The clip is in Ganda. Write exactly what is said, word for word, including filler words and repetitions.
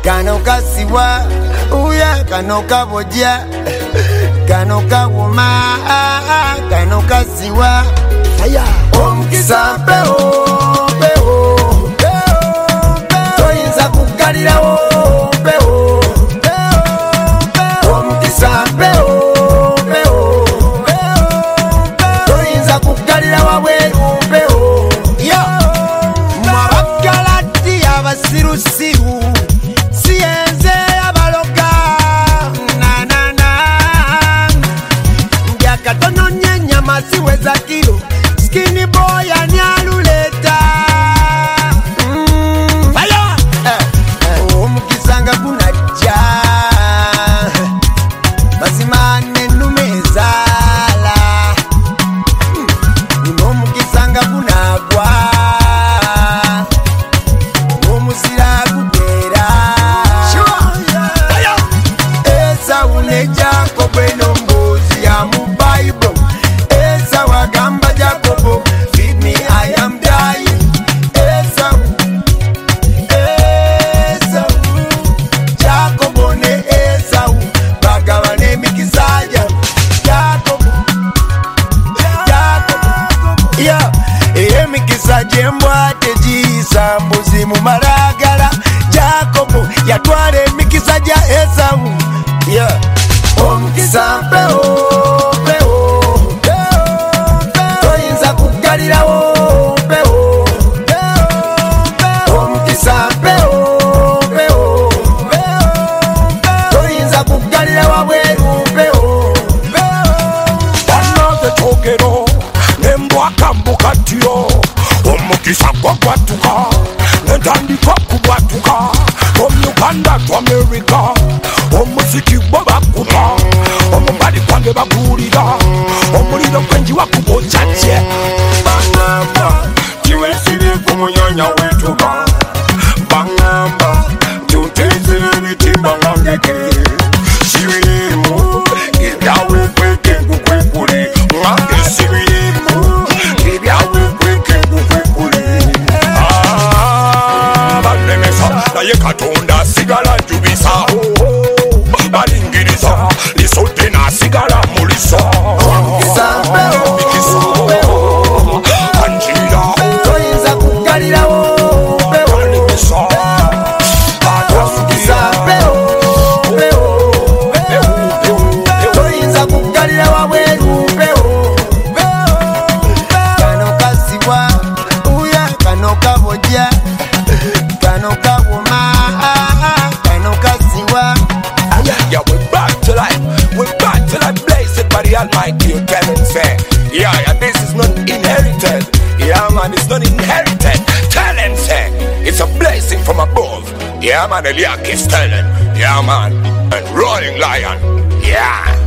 kano kasiwa uya kano kabojja kano kawuma kano kasiwa omukisa mpewo mpewo toyinza kugalirawo mpewo omukisa mpewo mpewo toyinza kugalira wabweru mpewo mwabagalati abasirusiru siyenze abaloga nanana njakatono nyenyama siweza kilo skinny boy anyaluleta mm. eh, eh. omukisanga kunajja mazimane numezala mm. nino omukisanga kunagwa nomuzira kugera Esau ne Jacob enombozi ya mu Bible Esau agamba Jacob feed me I am dying Esau Esau Jacob ne Esau bagabana emikisa Jacob Jacob yeah emikisa gyembwate giyisa mbuzi mu malagala Jacob yatwala emikisa gya Esau yeah omukisa mpewo mpewo toyinza kugalirawo mpewo omukisa mpewo mpewo toyinza kugalira wabweru mpewo banaze twogero nembwaka mbukatiro omukisa gwagwatuka nentandika kubwatuka from Uganda to America omuziki gwabakuba omubali kwange bakulira omuliro gwenji wakubojajye bangamba tiwesiri kumunyanya wetuba bangamba tuteze emitimba ngangeke sibirimu ibyawe kwekengukwekuli mwange sibirimu ibyawe kwekengukwekuli banemesa naye katonda sigala jubisa balingiriza lisote nasigala mulisa omukisa mpewo anjira toyinza kugalirawo mpewo banemesa omukisa mpewo mpewo toyinza kugalira wabweru mpewo kano kasibwa uya kano kabojja kano kawuma kano kasiwa yeah, we're back to life. We're back to life. Blessed by the Almighty, you can say. Yeah, yeah, this is not inherited. Yeah, man, it's not inherited. Tell him, say, it's a blessing from above. Yeah, man, Eliak is telling. Yeah, man, and Rolling Lion. Yeah.